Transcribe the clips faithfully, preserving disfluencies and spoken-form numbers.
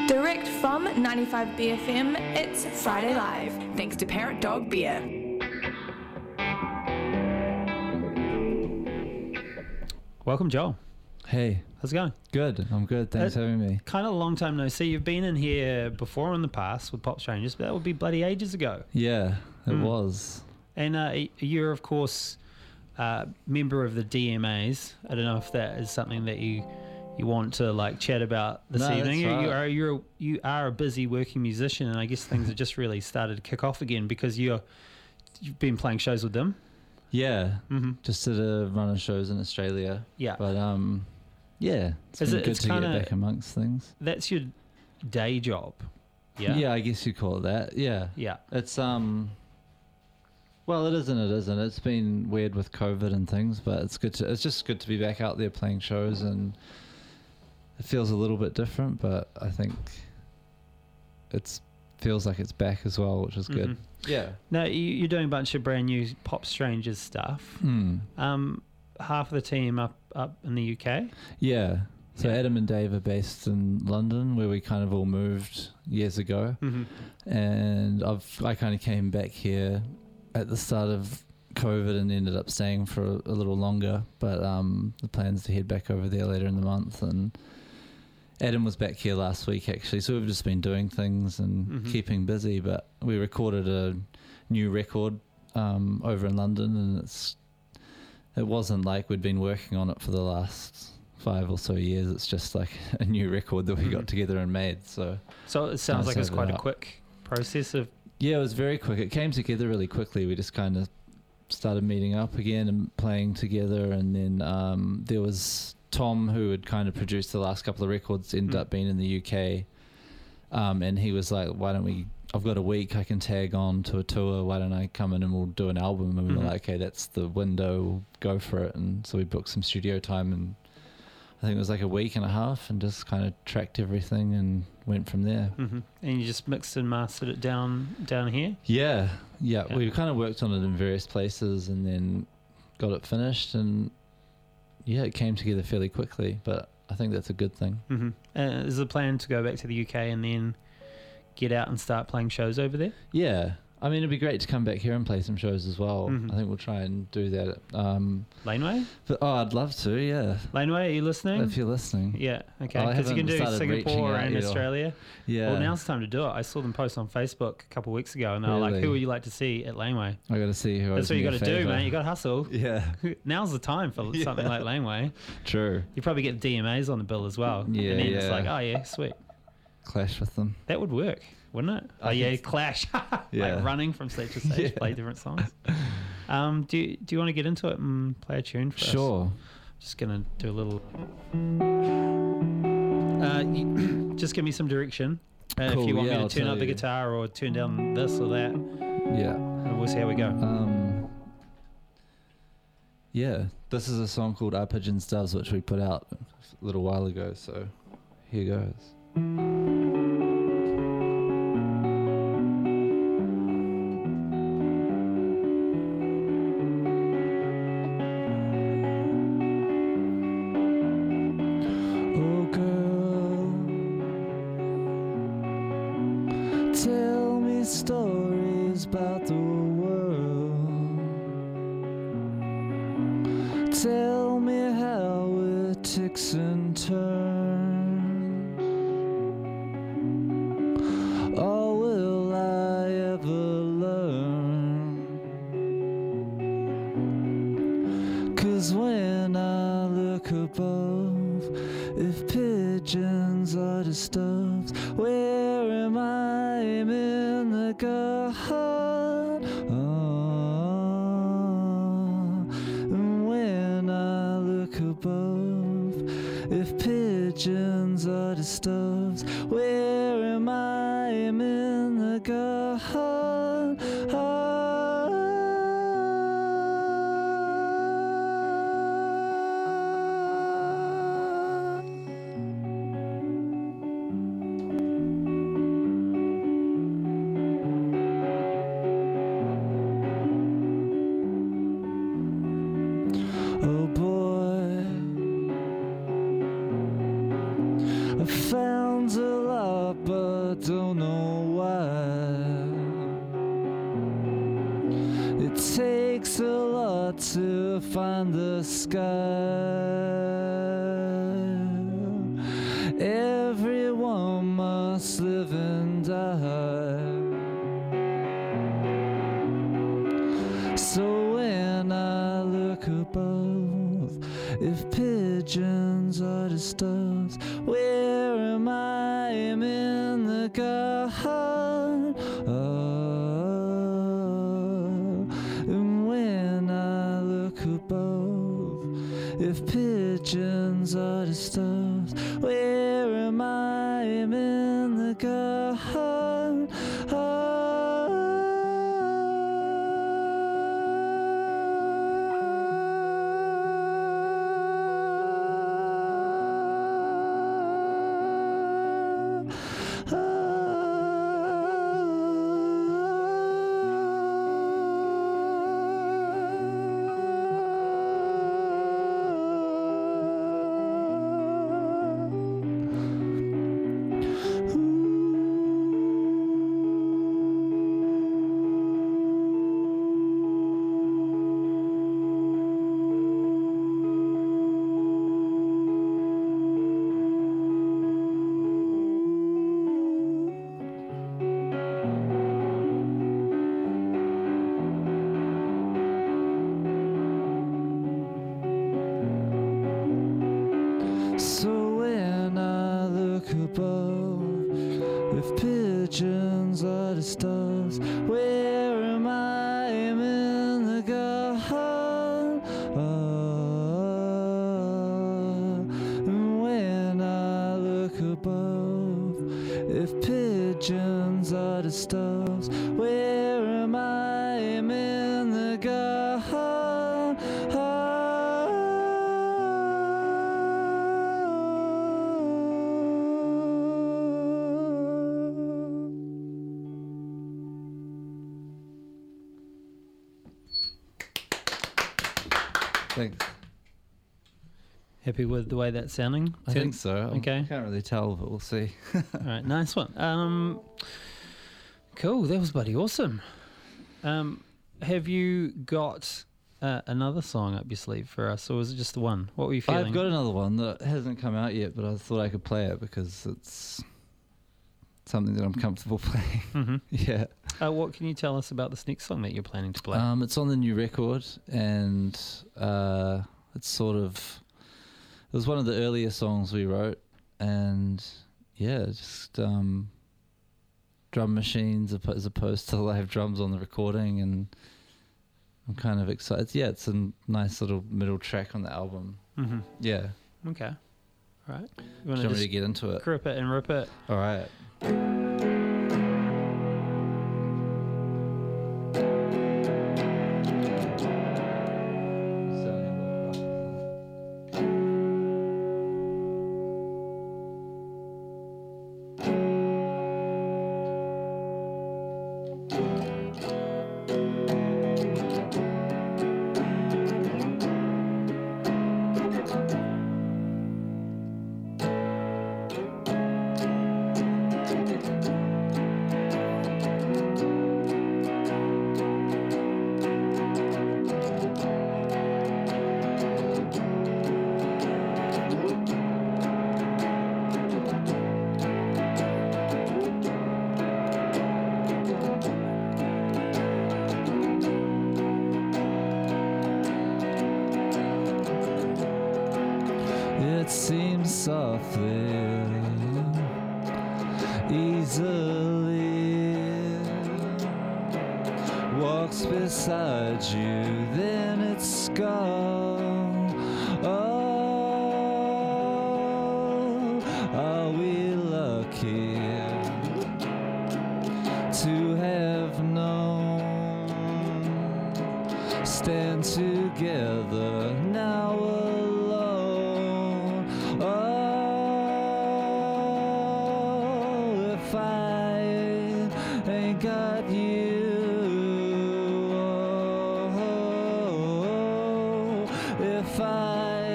Direct from ninety-five B F M, it's Friday Live. Thanks to Parrot Dog Beer. Welcome, Joel. Hey. How's it going? Good. I'm good. Thanks for having me. Kind of a long time no see. You've been in here before in the past with Pop Strangers, but that would be bloody ages ago. Yeah, it Mm. was. And uh, you're, of course, uh, member of the D M As. I don't know if that is something that you you want to like chat about this No, evening. that's right. You are you're you are a busy working musician, and I guess things have just really started to kick off again because you're you've been playing shows with them. Yeah. Mm-hmm. Just did a run of shows in Australia. Yeah. But um, yeah, it's Is been it- good it's to kinda- get back amongst things. That's your day job. Yeah. Yeah, I guess you call it that. Yeah. Yeah. It's um. Well, it isn't. It isn't. It's been weird with COVID and things, but it's good to. It's just good to be back out there playing shows, and it feels a little bit different, but I think it's feels like it's back as well, which is good. Mhm. Yeah. No, you, you're doing a bunch of brand new Pop Strangers stuff. Hmm. Um, half of the team up up in the U K. Yeah. So Yeah. Adam and Dave are based in London, where we kind of all moved years ago, Mm-hmm. and I've I kind of came back here at the start of COVID and ended up staying for a, a little longer. But um, the plan's to head back over there later in the month, and Adam was back here last week actually. So we've just been doing things and Mhm. keeping busy. But we recorded a new record um, over in London, and it's it wasn't like we'd been working on it for the last five or so years. It's just like a new record that we Mhm. got together and made. So So it sounds Nice like it's to have quite it a out. quick process of. yeah, it was very quick. It came together really quickly. We just kind of started meeting up again and playing together, and then um, there was Tom, who had kind of produced the last couple of records, ended Mm. up being in the U K, um, and he was like, why don't we, I've got a week, I can tag on to a tour, why don't I come in and we'll do an album? And we Mhm. were like, okay, that's the window, we'll go for it. And so we booked some studio time, and I think it was like a week and a half, and just kind of tracked everything and went from there. Mm-hmm. And you just mixed and mastered it down down here. Yeah, yeah, Yeah. we kind of worked on it in various places and then got it finished, and yeah, it came together fairly quickly, but I think that's a good thing. Mm-hmm. Uh, is the plan to go back to the U K and then get out and start playing shows over there? Yeah, I mean, it'd be great to come back here and play some shows as well. Mhm. I think we'll try and do that. Um, Laneway? but, oh, I'd love to, yeah, Laneway, are you listening? if you're listening. Yeah, okay. I Because you can haven't do started reaching Singapore out and yet or- Australia. Yeah, Well, now's the time to do it. I saw them post on Facebook a couple of weeks ago, and they were like, Really? "Who would you like to see at Laneway?" I got to see who. That's what you got to do, man. You got to hustle. Yeah, Now's the time for Yeah. something like Laneway. true. You probably get D M As on the bill as well. Yeah, and then it's yeah. like, oh yeah, sweet. Clash with them. That would work, wouldn't it? I Oh yeah, think clash. Yeah. Like running from stage to stage, Yeah. play different songs. Um, do you, do you want to get into it and play a tune for us? Sure. Just gonna do a little. Uh, you- just give me some direction. Uh, if Cool, you want yeah, me I'll to turn tell up the you. guitar or turn down this or that, Yeah. and we'll see how we go. Um, yeah, this is a song called Our Pigeons Doves, which we put out a little while ago, so here goes. Oh girl, tell me stories about the world. Tell me how it ticks and turns. Or will I ever learn? 'Cause when I look above, if pigeons are disturbed, where am I? I'm in the garden. Oh, and when I look above, if pigeons are disturbed, where am I? I'm in the garden. Oh boy, I found a lot I don't know why. It takes a lot to find the sky. Everyone must live and die. So when I look above, if pigeons are just doves, where am I? I'm in the garden. Oh, and when I look above, if pigeons are just doves, where am I? I'm in the garden. So when I look above, if pigeons are just doves, where am I? I'm in the garden. Oh, and when I look above, if pigeons are just doves, where am I? I'm in the garden. Thanks. Happy with the way that's sounding? I think so. Okay. I can't really tell, but we'll see. All right, nice one. Um, cool. That was bloody awesome. Um, have you got uh, another song up your sleeve for us, or was it just the one? What were you feeling? I've got another one that hasn't come out yet, but I thought I could play it because it's something that I'm comfortable playing. Mm-hmm. Yeah. Uh, what can you tell us about this next song that you're planning to play? Um, it's on the new record, and uh, it's sort of, it was one of the earlier songs we wrote, and yeah, just um, drum machines ap- as opposed to live drums on the recording, and I'm kind of excited. Yeah, it's a nice little middle track on the album. Mm-hmm. Yeah. Okay. All right. You Do want you want to me just to get into it? grip it and rip it? All right. It seems softly, easily walks beside you, then it's gone. Oh, are we lucky to have known? Stand together now alone. Oh, if I ain't got you, oh, if I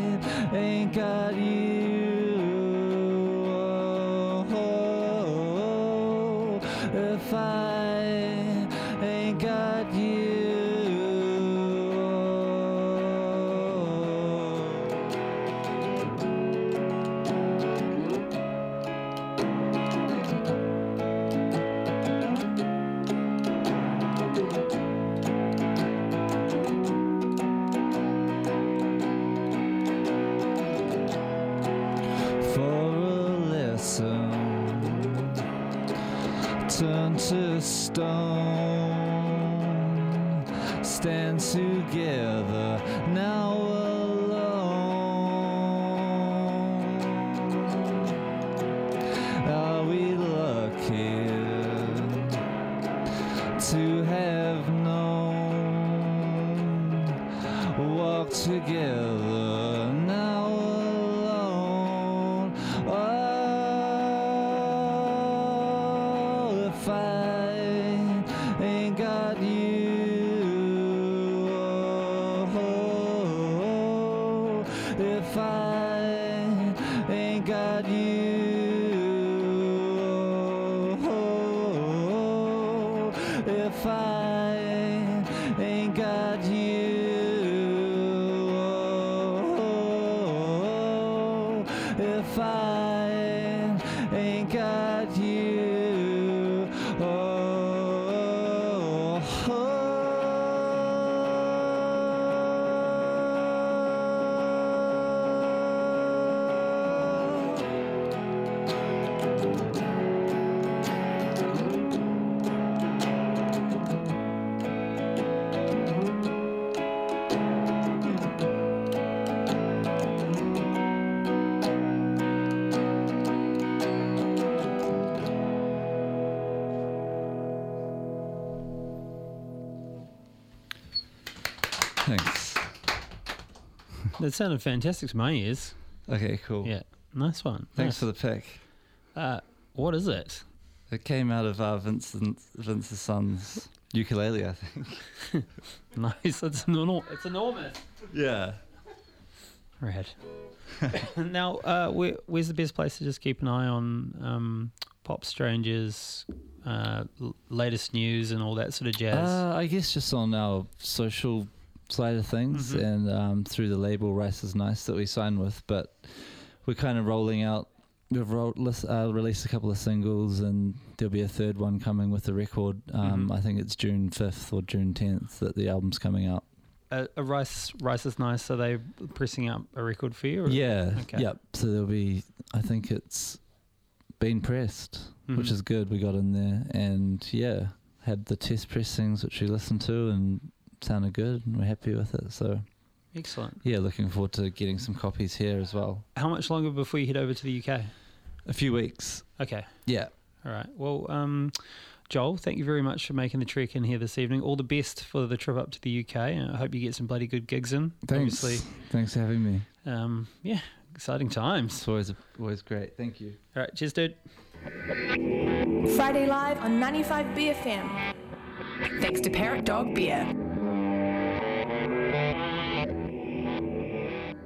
ain't got you, oh, if I ain't got you. Turn to stone, stand together now alone. Are we lucky to have known, walk together now alone? Oh, if I ain't got you, oh, if I ain't got you, oh, if I ain't got you, oh, if I ain't got you. Thanks. That sounded fantastic to my ears. Okay, cool. Yeah, nice one. Thanks nice. for the pick. Uh, what is it? It came out of uh, Vincent Vince's son's ukulele, I think. Nice. It's enormous. It's enormous. Yeah. Rad. Now, uh, where, where's the best place to just keep an eye on um, Pop Strangers, uh, l- latest news, and all that sort of jazz? Uh, I guess just on our social side of things, Mhm. and um, through the label Rice is Nice that we signed with, but we're kind of rolling out. We've rolled, lis- uh, released a couple of singles, and there'll be a third one coming with the record. Um, Mhm. I think it's June fifth or June tenth that the album's coming out. Uh, a Rice Rice is Nice. Are they pressing up a record for you? Or? Yeah. Okay. Yep. So there'll be. I think it's been pressed, which Mhm. is good. We got in there, and yeah, had the test pressings which we listened to and sounded good, and we're happy with it. So Excellent. yeah, looking forward to getting some copies here as well. How much longer before you head over to the U K? A few weeks. Okay. Yeah. All right. Well, um, Joel, thank you very much for making the trek in here this evening. All the best for the trip up to the U K. And I hope you get some bloody good gigs in. Thanks. Obviously, Thanks for having me. um, yeah, exciting times. It's always always great. Thank you. All right. Cheers, dude. Friday Live on ninety-five B F M. Thanks to Parrot Dog Beer.